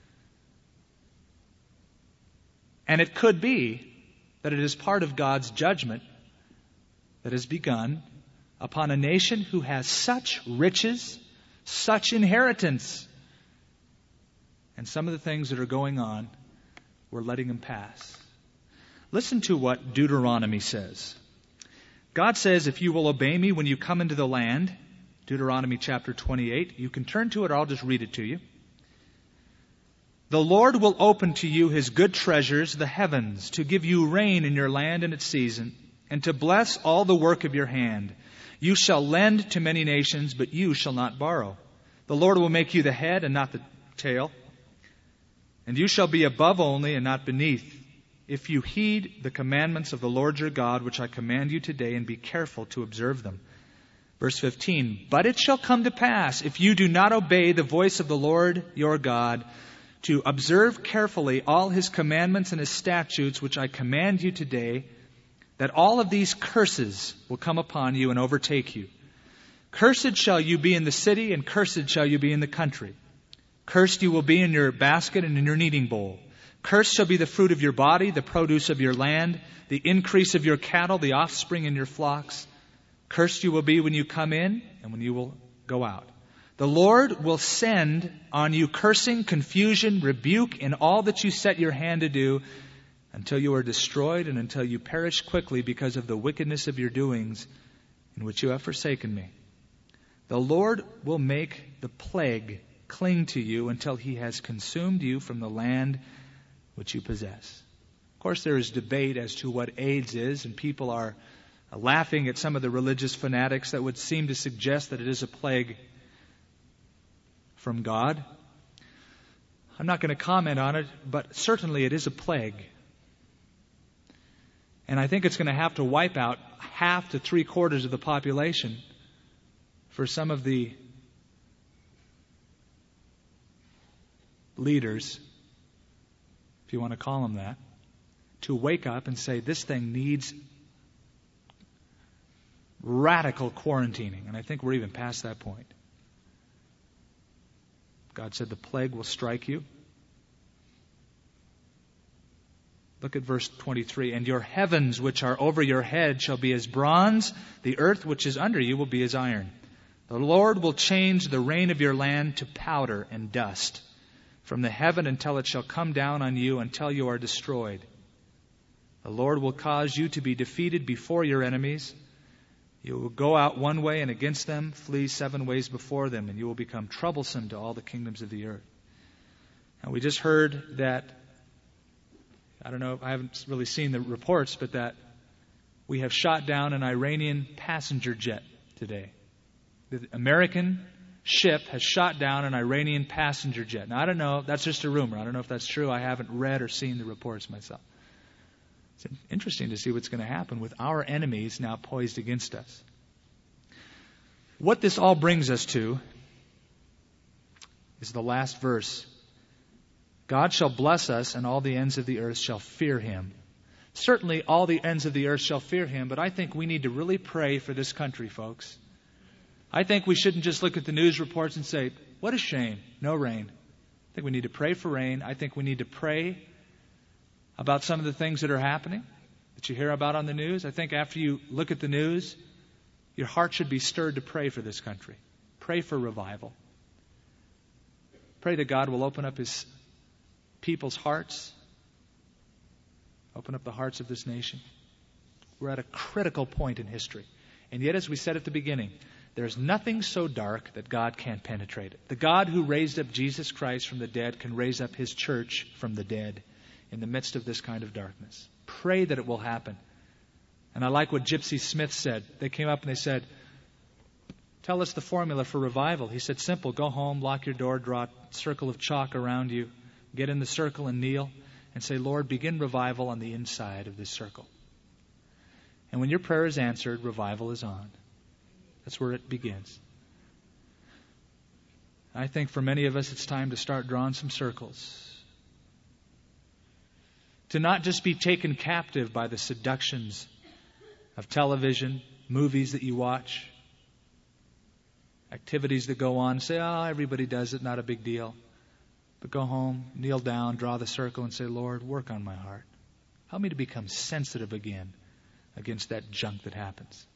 And it could be that it is part of God's judgment that has begun upon a nation who has such riches, such inheritance. And some of the things that are going on, we're letting them pass. Listen to what Deuteronomy says. God says, if you will obey me when you come into the land, Deuteronomy chapter twenty-eight, you can turn to it or I'll just read it to you. The Lord will open to you His good treasures, the heavens, to give you rain in your land in its season, and to bless all the work of your hand. You shall lend to many nations, but you shall not borrow. The Lord will make you the head and not the tail, and you shall be above only and not beneath, if you heed the commandments of the Lord your God, which I command you today, and be careful to observe them. Verse fifteen, but it shall come to pass, if you do not obey the voice of the Lord your God, to observe carefully all His commandments and His statutes, which I command you today, that all of these curses will come upon you and overtake you. Cursed shall you be in the city, and cursed shall you be in the country. Cursed you will be in your basket and in your kneading bowl. Cursed shall be the fruit of your body, the produce of your land, the increase of your cattle, the offspring in your flocks. Cursed you will be when you come in and when you will go out. The Lord will send on you cursing, confusion, rebuke in all that you set your hand to do, until you are destroyed and until you perish quickly because of the wickedness of your doings in which you have forsaken me. The Lord will make the plague cling to you until He has consumed you from the land which you possess. Of course, there is debate as to what AIDS is, and people are laughing at some of the religious fanatics that would seem to suggest that it is a plague from God. I'm not going to comment on it, but certainly it is a plague. And I think it's going to have to wipe out half to three quarters of the population for some of the leaders, if you want to call them that, to wake up and say this thing needs radical quarantining. And I think we're even past that point. God said the plague will strike you. Look at verse twenty-three. And your heavens which are over your head shall be as bronze. The earth which is under you will be as iron. The Lord will change the rain of your land to powder and dust from the heaven until it shall come down on you until you are destroyed. The Lord will cause you to be defeated before your enemies. You will go out one way, and against them flee seven ways before them, and you will become troublesome to all the kingdoms of the earth. And we just heard that, I don't know, I haven't really seen the reports, but that we have shot down an Iranian passenger jet today. The American ship has shot down an Iranian passenger jet. Now, I don't know, that's just a rumor. I don't know if that's true. I haven't read or seen the reports myself. It's interesting to see what's going to happen with our enemies now poised against us. What this all brings us to is the last verse. God shall bless us, and all the ends of the earth shall fear Him. Certainly all the ends of the earth shall fear Him, but I think we need to really pray for this country, folks. I think we shouldn't just look at the news reports and say, what a shame, no rain. I think we need to pray for rain. I think we need to pray about some of the things that are happening that you hear about on the news. I think after you look at the news, your heart should be stirred to pray for this country. Pray for revival. Pray that God will open up His people's hearts, open up the hearts of this nation. We're at a critical point in history. And yet, as we said at the beginning, there's nothing so dark that God can't penetrate it. The God who raised up Jesus Christ from the dead can raise up His church from the dead in the midst of this kind of darkness. Pray that it will happen. And I like what Gypsy Smith said. They came up and they said, tell us the formula for revival. He said, simple, go home, lock your door, draw a circle of chalk around you, get in the circle and kneel and say, Lord, begin revival on the inside of this circle. And when your prayer is answered, revival is on. That's where it begins. I think for many of us, it's time to start drawing some circles. To not just be taken captive by the seductions of television, movies that you watch, activities that go on. Say, oh, everybody does it, not a big deal. But go home, kneel down, draw the circle and say, Lord, work on my heart. Help me to become sensitive again against that junk that happens.